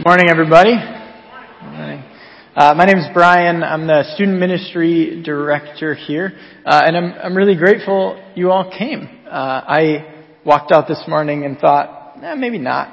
Morning, everybody. Morning. My name is Brian. I'm the student ministry director here, and I'm really grateful you all came. I walked out this morning and thought, maybe not.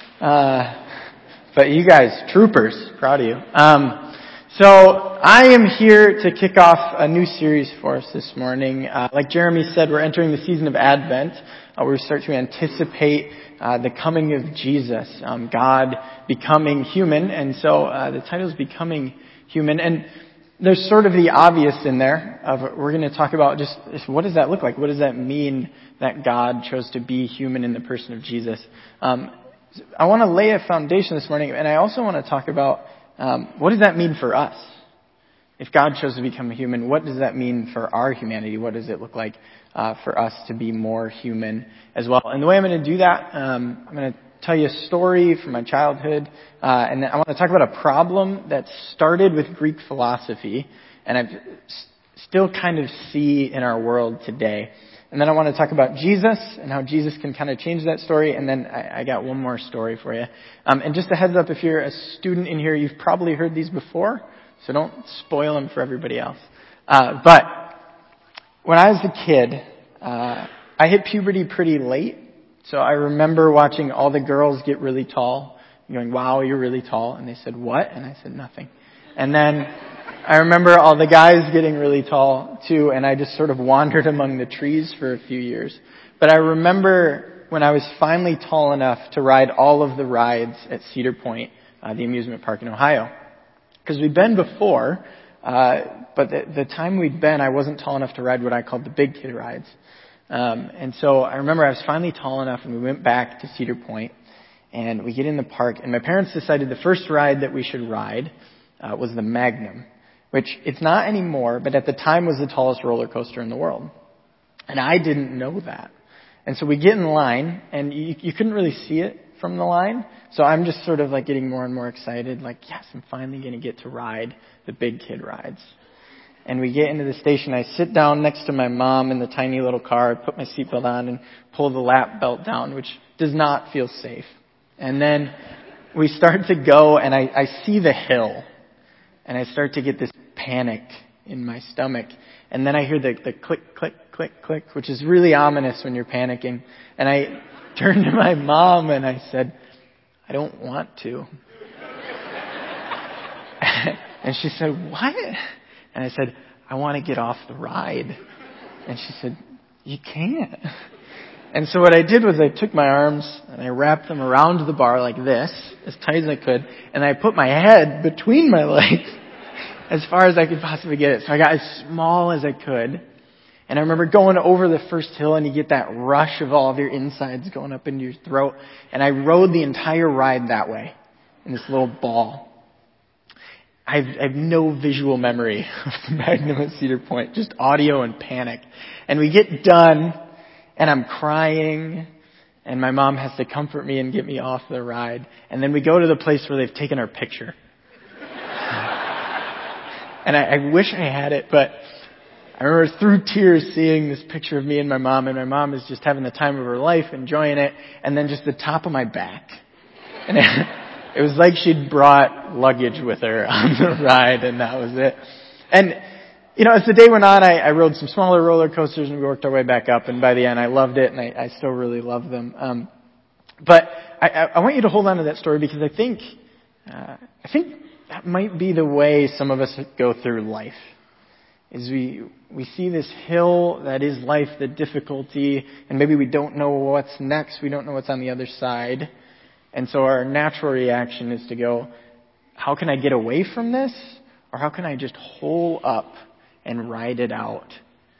But you guys, troopers, proud of you. So I am here to kick off a new series for us this morning. Like Jeremy said, we're entering the season of Advent, where we start to anticipate the coming of Jesus, God becoming human, and so the title is Becoming Human, and there's sort of the obvious in there. We're going to talk about just what does that look like? What does that mean that God chose to be human in the person of Jesus? I want to lay a foundation this morning, and I also want to talk about what does that mean for us? If God chose to become human, what does that mean for our humanity? What does it look like for us to be more human as well? And the way I'm going to do that, I'm going to tell you a story from my childhood, and then I want to talk about a problem that started with Greek philosophy, and I still kind of see in our world today. And then I want to talk about Jesus and how Jesus can kind of change that story. And then I got one more story for you. And just a heads up, if you're a student in here, you've probably heard these before, so don't spoil them for everybody else. But when I was a kid, I hit puberty pretty late. So I remember watching all the girls get really tall, and going, "Wow, you're really tall." And they said, "What?" And I said, "Nothing." And then I remember all the guys getting really tall too, and I just sort of wandered among the trees for a few years. But I remember when I was finally tall enough to ride all of the rides at Cedar Point, the amusement park in Ohio. Because we'd been before, but the time we'd been, I wasn't tall enough to ride what I called the big kid rides. And so I remember I was finally tall enough, and we went back to Cedar Point, and we get in the park, and my parents decided the first ride that we should ride was the Magnum, which it's not anymore, but at the time was the tallest roller coaster in the world. And I didn't know that. And so we get in line, and you couldn't really see it from the line. So I'm just sort of like getting more and more excited, like, yes, I'm finally going to get to ride the big kid rides. And we get into the station. I sit down next to my mom in the tiny little car, put my seatbelt on, and pull the lap belt down, which does not feel safe. And then we start to go, and I see the hill. And I start to get this panic in my stomach. And then I hear the click, click, click, click, which is really ominous when you're panicking. And I turned to my mom and I said, "I don't want to." And she said, "What?" And I said, "I want to get off the ride." And she said, "You can't." And so what I did was I took my arms and I wrapped them around the bar like this, as tight as I could, and I put my head between my legs as far as I could possibly get it. So I got as small as I could. And I remember going over the first hill, and you get that rush of all of your insides going up into your throat. And I rode the entire ride that way, in this little ball. I have no visual memory of the Magnum at Cedar Point, just audio and panic. And we get done, and I'm crying, and my mom has to comfort me and get me off the ride. And then we go to the place where they've taken our picture. And I wish I had it, but I remember through tears seeing this picture of me and my mom is just having the time of her life, enjoying it, and then just the top of my back. And it was like she'd brought luggage with her on the ride, and that was it. And, as the day went on, I rode some smaller roller coasters, and we worked our way back up, and by the end I loved it, and I still really love them. But I want you to hold on to that story, because I think that might be the way some of us go through life. Is we see this hill that is life, the difficulty, and maybe we don't know what's next, we don't know what's on the other side. And so our natural reaction is to go, how can I get away from this? Or how can I just hole up and ride it out?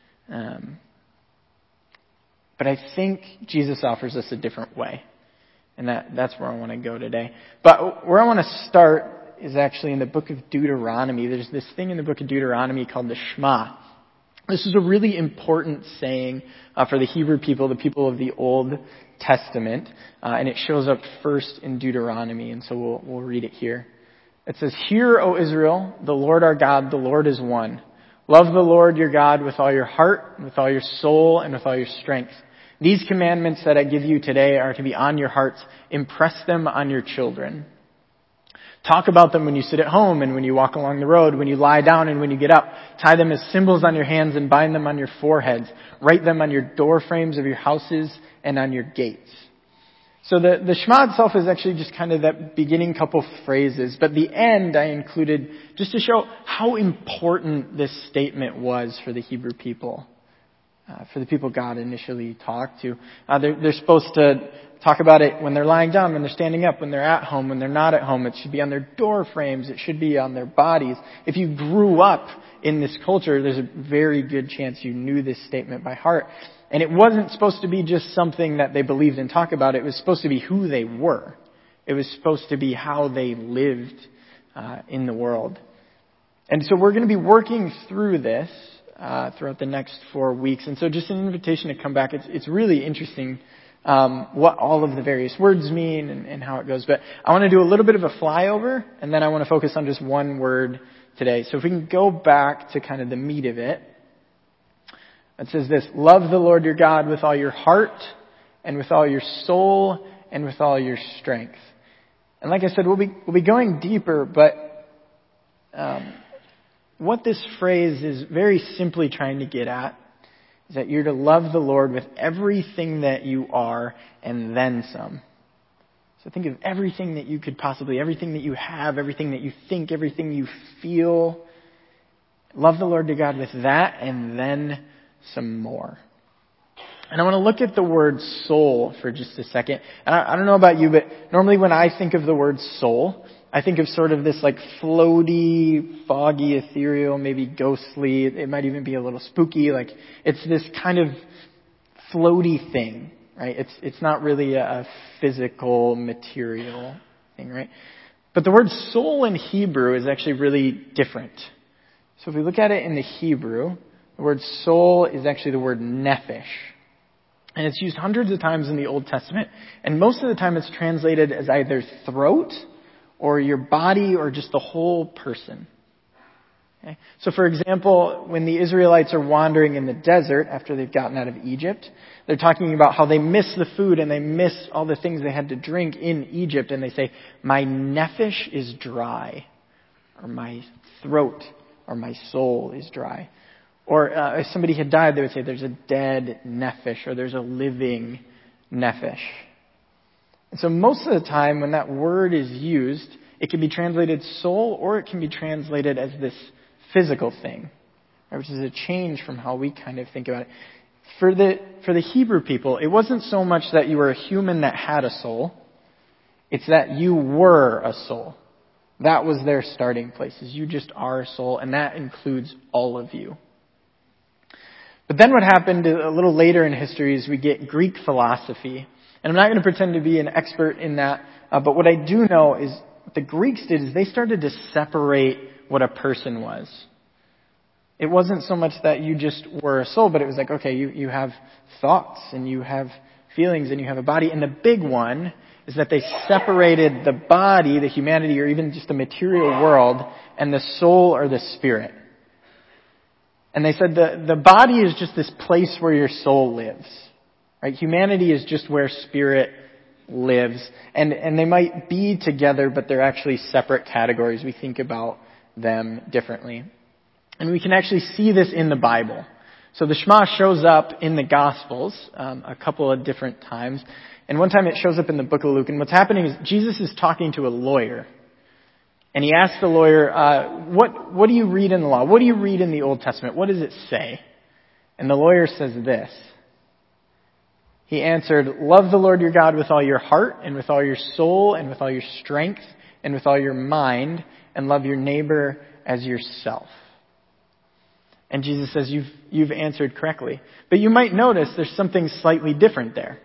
But I think Jesus offers us a different way. And that's where I want to go today. But where I want to start is actually in the book of Deuteronomy. There's this thing in the book of Deuteronomy called the Shema. This is a really important saying for the Hebrew people, the people of the Old Testament, and it shows up first in Deuteronomy, and so we'll read it here. It says, "Hear, O Israel, the Lord our God, the Lord is one. Love the Lord your God with all your heart, and with all your soul, and with all your strength. These commandments that I give you today are to be on your hearts. Impress them on your children." Talk about them when you sit at home and when you walk along the road, when you lie down and when you get up. Tie them as symbols on your hands and bind them on your foreheads. Write them on your door frames of your houses and on your gates. So the Shema itself is actually just kind of that beginning couple phrases, but the end I included just to show how important this statement was for the Hebrew people, for the people God initially talked to. They're supposed to talk about it when they're lying down, when they're standing up, when they're at home, when they're not at home. It should be on their door frames. It should be on their bodies. If you grew up in this culture, there's a very good chance you knew this statement by heart. And it wasn't supposed to be just something that they believed and talked about. It was supposed to be who they were. It was supposed to be how they lived in the world. And so we're going to be working through this throughout the next 4 weeks. And so just an invitation to come back. It's really interesting what all of the various words mean and how it goes. But I want to do a little bit of a flyover, and then I want to focus on just one word today. So if we can go back to kind of the meat of it. It says this: love the Lord your God with all your heart and with all your soul and with all your strength. And like I said, we'll be going deeper, but what this phrase is very simply trying to get at is that you're to love the Lord with everything that you are and then some. So think of everything that you could possibly, everything that you have, everything that you think, everything you feel. Love the Lord your God with that and then some more. And I want to look at the word soul for just a second. And I don't know about you, but normally when I think of the word soul, I think of sort of this like floaty, foggy, ethereal, maybe ghostly. It might even be a little spooky. Like it's this kind of floaty thing, right? It's not really a physical, material thing, right? But the word soul in Hebrew is actually really different. So if we look at it in the Hebrew, the word soul is actually the word nephesh. And it's used hundreds of times in the Old Testament. And most of the time it's translated as either throat or your body or just the whole person. Okay? So for example, when the Israelites are wandering in the desert after they've gotten out of Egypt, they're talking about how they miss the food and they miss all the things they had to drink in Egypt. And they say, my nephesh is dry, or my throat or my soul is dry. Or if somebody had died, they would say there's a dead nephesh or there's a living nephesh. And so most of the time when that word is used, it can be translated soul or it can be translated as this physical thing, right, which is a change from how we kind of think about it. For the Hebrew people, it wasn't so much that you were a human that had a soul. It's that you were a soul. That was their starting place, is you just are a soul, and that includes all of you. But then what happened a little later in history is we get Greek philosophy. And I'm not going to pretend to be an expert in that, but what I do know is what the Greeks did is they started to separate what a person was. It wasn't so much that you just were a soul, but it was like, okay, you have thoughts and you have feelings and you have a body. And the big one is that they separated the body, the humanity, or even just the material world, and the soul or the spirit. And they said the body is just this place where your soul lives. Right? Humanity is just where spirit lives. And they might be together, but they're actually separate categories. We think about them differently. And we can actually see this in the Bible. So the Shema shows up in the Gospels a couple of different times. And one time it shows up in the book of Luke. And what's happening is Jesus is talking to a lawyer. And he asks the lawyer, what do you read in the law? What do you read in the Old Testament? What does it say? And the lawyer says this. He answered, love the Lord your God with all your heart and with all your soul and with all your strength and with all your mind, and love your neighbor as yourself. And Jesus says, you've answered correctly. But you might notice there's something slightly different there.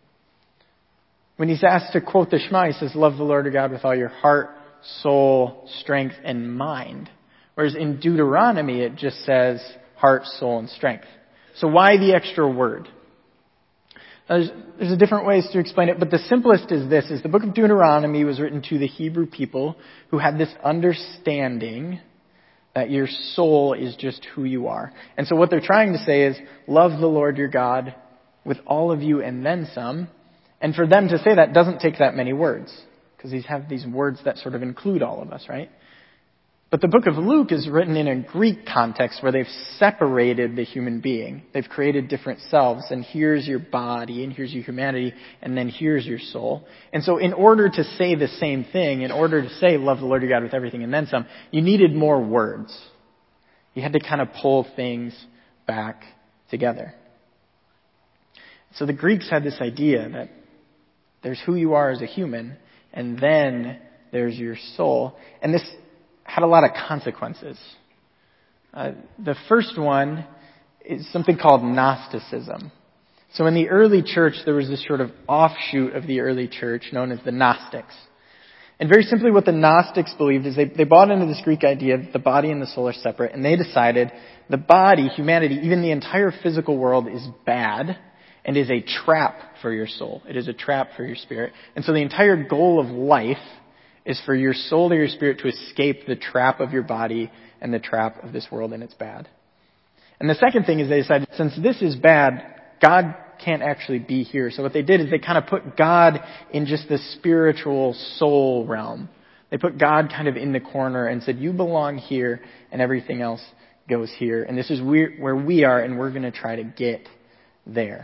When he's asked to quote the Shema, he says, love the Lord your God with all your heart, soul, strength, and mind. Whereas in Deuteronomy, it just says heart, soul, and strength. So why the extra word? There's different ways to explain it, but the simplest is this, is the book of Deuteronomy was written to the Hebrew people who had this understanding that your soul is just who you are. And so what they're trying to say is, love the Lord your God with all of you and then some. And for them to say that doesn't take that many words. because these have these words that sort of include all of us, right? But the book of Luke is written in a Greek context where they've separated the human being. They've created different selves, and here's your body, and here's your humanity, and then here's your soul. And so in order to say the same thing, in order to say love the Lord your God with everything and then some, you needed more words. You had to kind of pull things back together. So the Greeks had this idea that there's who you are as a human, and then there's your soul. And this had a lot of consequences. The first one is something called Gnosticism. So in the early church, there was this sort of offshoot of the early church known as the Gnostics. And very simply what the Gnostics believed is they bought into this Greek idea that the body and the soul are separate, and they decided the body, humanity, even the entire physical world is bad and is a trap for your soul. It is a trap for your spirit. And so the entire goal of life is for your soul or your spirit to escape the trap of your body and the trap of this world and it's bad. And the second thing is they decided, since this is bad, God can't actually be here. So what they did is they kind of put God in just the spiritual soul realm. They put God kind of in the corner and said, you belong here and everything else goes here. And this is where we are, and we're going to try to get there.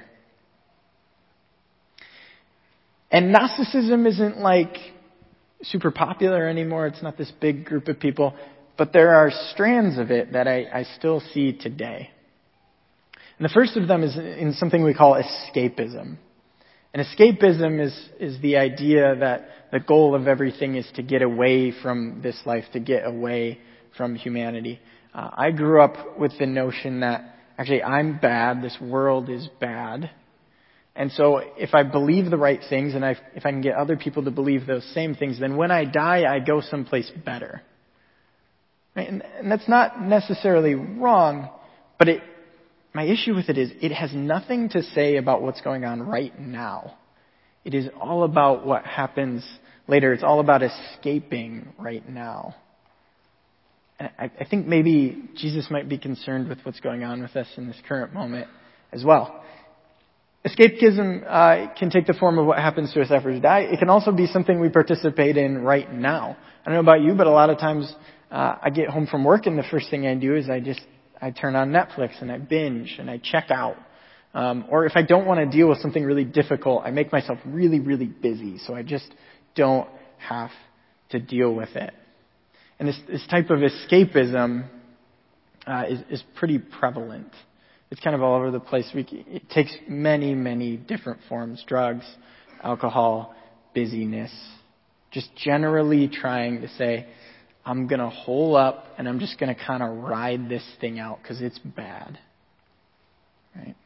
And Gnosticism isn't like super popular anymore. It's not this big group of people. But there are strands of it that I still see today. And the first of them is in something we call escapism. And escapism is the idea that the goal of everything is to get away from this life, to get away from humanity. I grew up with the notion that actually I'm bad, this world is bad. And so if I believe the right things and if I can get other people to believe those same things, then when I die, I go someplace better. Right? And that's not necessarily wrong, but my issue with it is it has nothing to say about what's going on right now. It is all about what happens later. It's all about escaping right now. And I think maybe Jesus might be concerned with what's going on with us in this current moment as well. Escapism can take the form of what happens to us after we die. It can also be something we participate in right now. I don't know about you, but a lot of times I get home from work and the first thing I do is I turn on Netflix and I binge and I check out. Or if I don't want to deal with something really difficult, I make myself really, really busy so I just don't have to deal with it. And this type of escapism is pretty prevalent. It's kind of all over the place. It takes many, many different forms. Drugs, alcohol, busyness. Just generally trying to say, I'm going to hole up and I'm just going to kind of ride this thing out because it's bad. Right?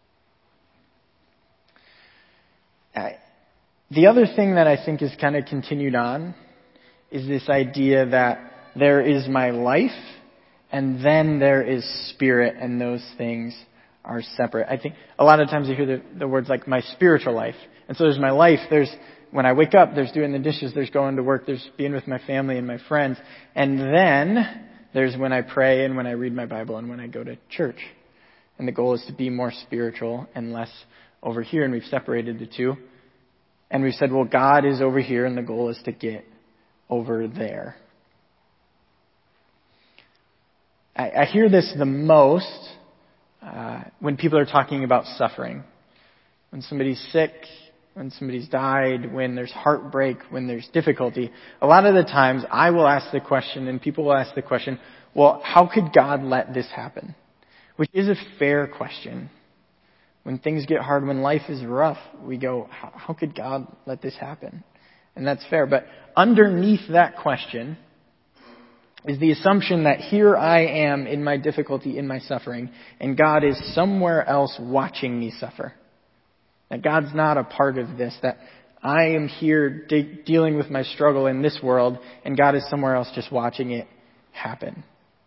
The other thing that I think is kind of continued on is this idea that there is my life and then there is spirit, and those things are separate. I think a lot of times you hear the words like my spiritual life. And so there's my life, there's when I wake up, there's doing the dishes, there's going to work, there's being with my family and my friends. And then there's when I pray and when I read my Bible and when I go to church. And the goal is to be more spiritual and less over here, and we've separated the two. And we've said, well, God is over here and the goal is to get over there. I hear this the most when people are talking about suffering. When somebody's sick, when somebody's died, when there's heartbreak, when there's difficulty. A lot of the times I will ask the question, and people will ask the question, well, how could God let this happen? Which is a fair question. When things get hard, when life is rough, we go, how could God let this happen? And that's fair. But underneath that question is the assumption that here I am in my difficulty, in my suffering, and God is somewhere else watching me suffer. That God's not a part of this, that I am here dealing with my struggle in this world, and God is somewhere else just watching it happen.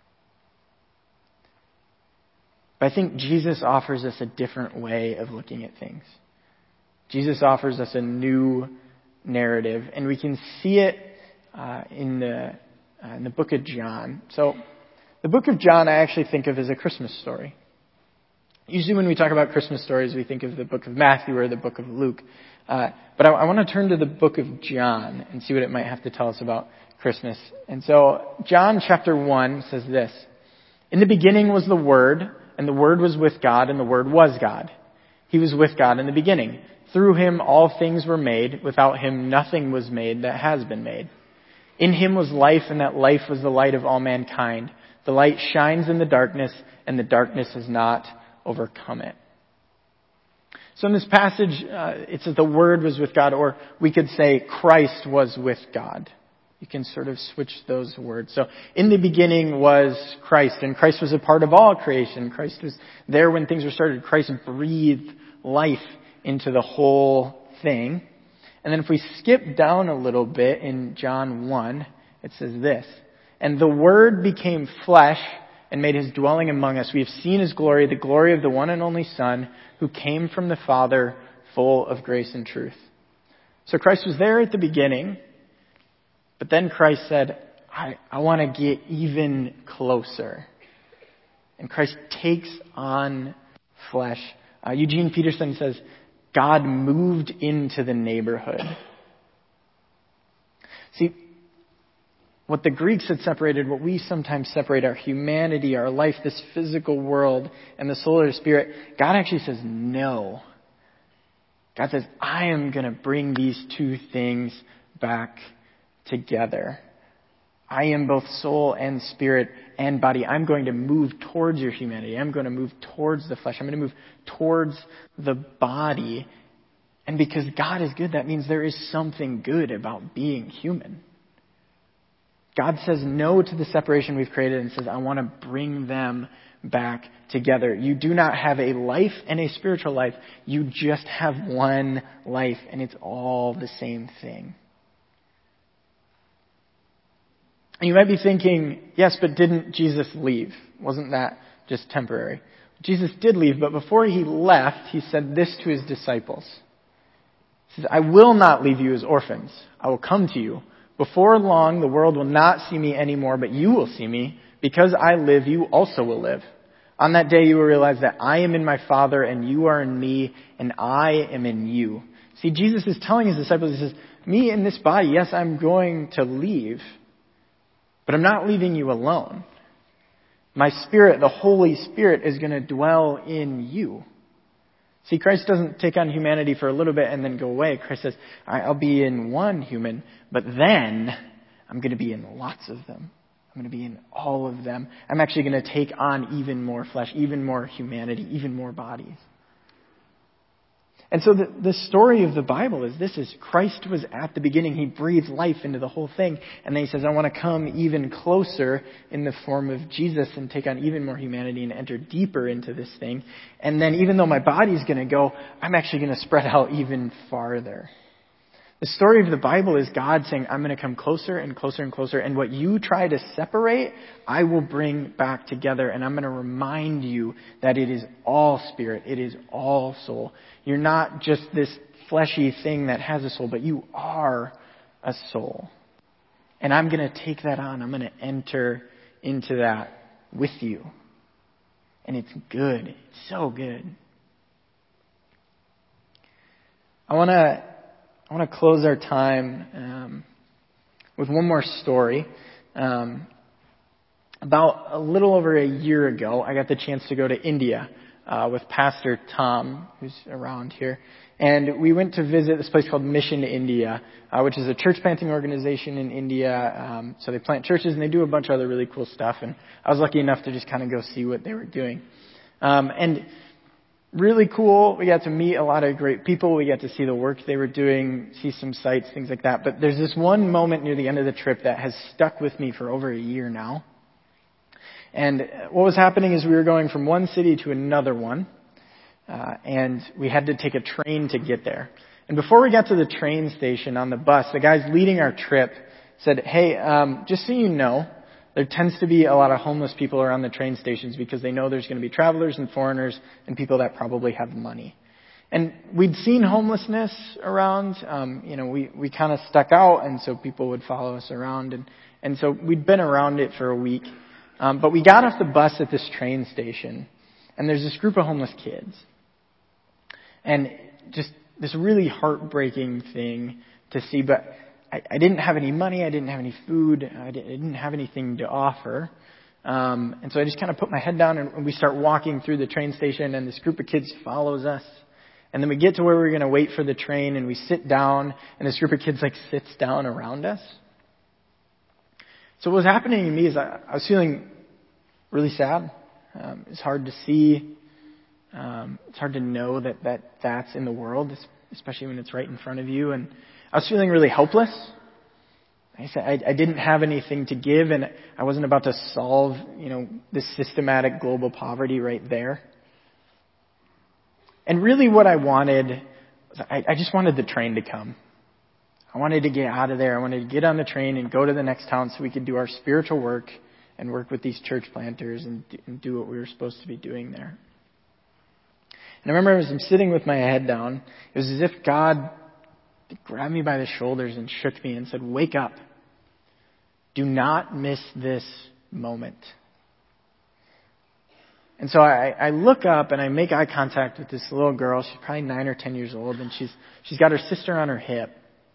But I think Jesus offers us a different way of looking at things. Jesus offers us a new narrative, and we can see it in the book of John. So the book of John I actually think of as a Christmas story. Usually when we talk about Christmas stories, we think of the book of Matthew or the book of Luke. But I want to turn to the book of John and see what it might have to tell us about Christmas. And so John chapter 1 says this: "In the beginning was the Word, and the Word was with God, and the Word was God. He was with God in the beginning. Through him all things were made. Without him nothing was made that has been made. In him was life, and that life was the light of all mankind. The light shines in the darkness, and the darkness has not overcome it." So in this passage, it says the Word was with God, or we could say Christ was with God. You can sort of switch those words. So in the beginning was Christ, and Christ was a part of all creation. Christ was there when things were started. Christ breathed life into the whole thing. And then if we skip down a little bit in John 1, it says this: "And the Word became flesh and made his dwelling among us. We have seen his glory, the glory of the one and only Son, who came from the Father, full of grace and truth." So Christ was there at the beginning, but then Christ said, I want to get even closer. And Christ takes on flesh. Eugene Peterson says, God moved into the neighborhood. See, what the Greeks had separated, what we sometimes separate, our humanity, our life, this physical world, and the soul or the spirit, God actually says no. God says, I am going to bring these two things back together. I am both soul and spirit and body. I'm going to move towards your humanity. I'm going to move towards the flesh. I'm going to move towards the body. And because God is good, that means there is something good about being human. God says no to the separation we've created and says, I want to bring them back together. You do not have a life and a spiritual life. You just have one life, and it's all the same thing. And you might be thinking, yes, but didn't Jesus leave? Wasn't that just temporary? Jesus did leave, but before he left, he said this to his disciples. He says, I will not leave you as orphans. I will come to you. Before long, the world will not see me anymore, but you will see me. Because I live, you also will live. On that day, you will realize that I am in my Father, and you are in me, and I am in you. See, Jesus is telling his disciples, he says, me in this body, yes, I'm going to leave, but I'm not leaving you alone. My Spirit, the Holy Spirit, is going to dwell in you. See, Christ doesn't take on humanity for a little bit and then go away. Christ says, I'll be in one human, but then I'm going to be in lots of them. I'm going to be in all of them. I'm actually going to take on even more flesh, even more humanity, even more bodies. And so the story of the Bible is this: is Christ was at the beginning. He breathed life into the whole thing. And then he says, I want to come even closer in the form of Jesus and take on even more humanity and enter deeper into this thing. And then even though my body's going to go, I'm actually going to spread out even farther. The story of the Bible is God saying, I'm going to come closer and closer and closer. And what you try to separate, I will bring back together. And I'm going to remind you that it is all spirit. It is all soul. You're not just this fleshy thing that has a soul, but you are a soul. And I'm going to take that on. I'm going to enter into that with you. And it's good. It's so good. I want to close our time with one more story. About a little over a year ago, I got the chance to go to India with Pastor Tom, who's around here. And we went to visit this place called Mission India, which is a church planting organization in India. So they plant churches and they do a bunch of other really cool stuff. And I was lucky enough to just kind of go see what they were doing. And really cool. We got to meet a lot of great people. We got to see the work they were doing, see some sights, things like that. But there's this one moment near the end of the trip that has stuck with me for over a year now. And what was happening is we were going from one city to another one. And we had to take a train to get there. And before we got to the train station on the bus, the guys leading our trip said, hey, just so you know, there tends to be a lot of homeless people around the train stations because they know there's going to be travelers and foreigners and people that probably have money. And we'd seen homelessness around. We kind of stuck out, and so people would follow us around. And so we'd been around it for a week. But we got off the bus at this train station. And there's this group of homeless kids. And just this really heartbreaking thing to see, but I didn't have any money, I didn't have any food, I didn't have anything to offer. And so I just kind of put my head down and we start walking through the train station, and this group of kids follows us. And then we get to where we're going to wait for the train, and we sit down, and this group of kids sits down around us. So what was happening to me is I was feeling really sad. It's hard to see. It's hard to know that's in the world, especially when it's right in front of you. And I was feeling really hopeless. I didn't have anything to give, and I wasn't about to solve, this systematic global poverty right there. And really what I wanted, I just wanted the train to come. I wanted to get out of there. I wanted to get on the train and go to the next town so we could do our spiritual work and work with these church planters and do what we were supposed to be doing there. And I remember as I'm sitting with my head down, it was as if God grabbed me by the shoulders and shook me and said, "Wake up. Do not miss this moment." And so I look up and I make eye contact with this little girl. She's probably 9 or 10 years old, and she's got her sister on her hip.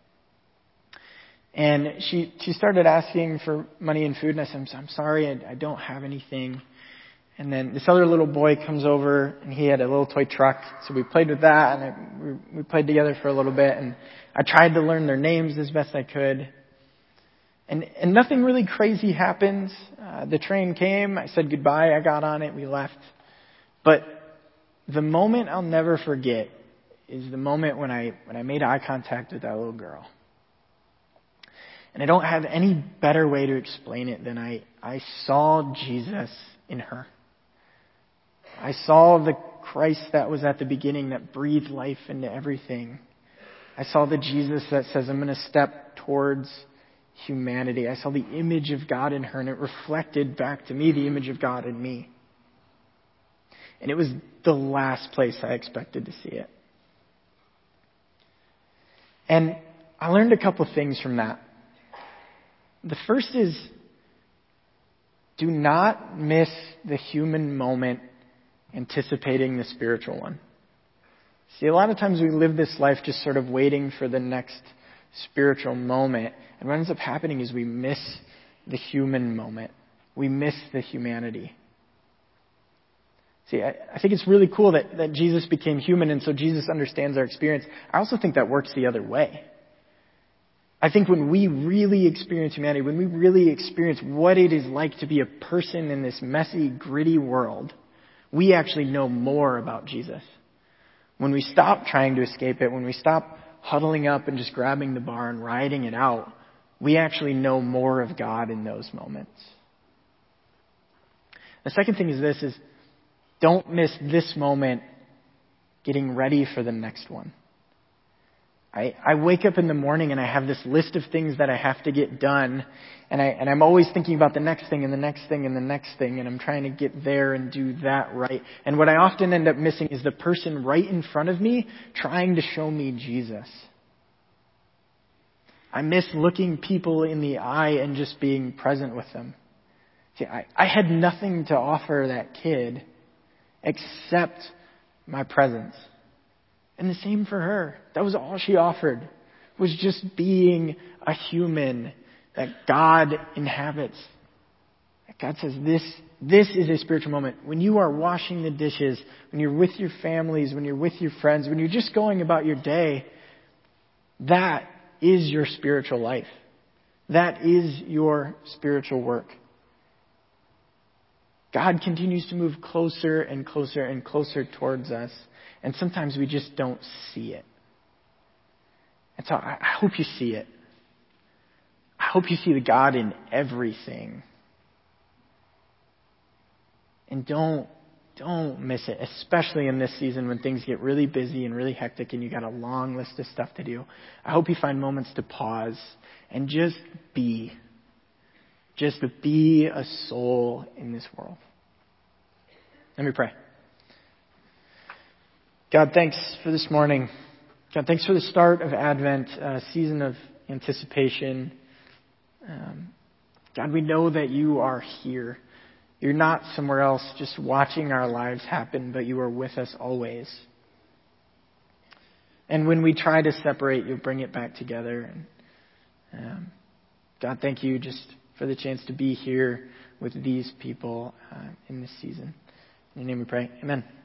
And she started asking for money and food, and I said, "I'm sorry, I don't have anything." And then this other little boy comes over, and he had a little toy truck, so we played with that, and we played together for a little bit, and I tried to learn their names as best I could. And nothing really crazy happens. The train came, I said goodbye, I got on it, we left. But the moment I'll never forget is the moment when I made eye contact with that little girl. And I don't have any better way to explain it than I saw Jesus in her. I saw the Christ that was at the beginning, that breathed life into everything. I saw the Jesus that says, "I'm going to step towards humanity." I saw the image of God in her, and it reflected back to me the image of God in me. And it was the last place I expected to see it. And I learned a couple things from that. The first is, do not miss the human moment anticipating the spiritual one. See, a lot of times we live this life just sort of waiting for the next spiritual moment. And what ends up happening is we miss the human moment. We miss the humanity. See, I think it's really cool that Jesus became human, and so Jesus understands our experience. I also think that works the other way. I think when we really experience humanity, when we really experience what it is like to be a person in this messy, gritty world, we actually know more about Jesus. When we stop trying to escape it, when we stop huddling up and just grabbing the bar and riding it out, we actually know more of God in those moments. The second thing is don't miss this moment getting ready for the next one. I wake up in the morning and I have this list of things that I have to get done, and I'm always thinking about the next thing and the next thing and the next thing, and I'm trying to get there and do that right. And what I often end up missing is the person right in front of me trying to show me Jesus. I miss looking people in the eye and just being present with them. See, I had nothing to offer that kid except my presence. And the same for her. That was all she offered, was just being a human that God inhabits. That God says this is a spiritual moment. When you are washing the dishes, when you're with your families, when you're with your friends, when you're just going about your day, that is your spiritual life. That is your spiritual work. God continues to move closer and closer and closer towards us. And sometimes we just don't see it. And so I hope you see it. I hope you see the God in everything. And don't miss it, especially in this season when things get really busy and really hectic and you got a long list of stuff to do. I hope you find moments to pause and just be. Just be a soul in this world. Let me pray. God, thanks for this morning. God, thanks for the start of Advent, a season of anticipation. God, we know that you are here. You're not somewhere else just watching our lives happen, but you are with us always. And when we try to separate, you'll bring it back together. And God, thank you just for the chance to be here with these people in this season. In your name we pray. Amen.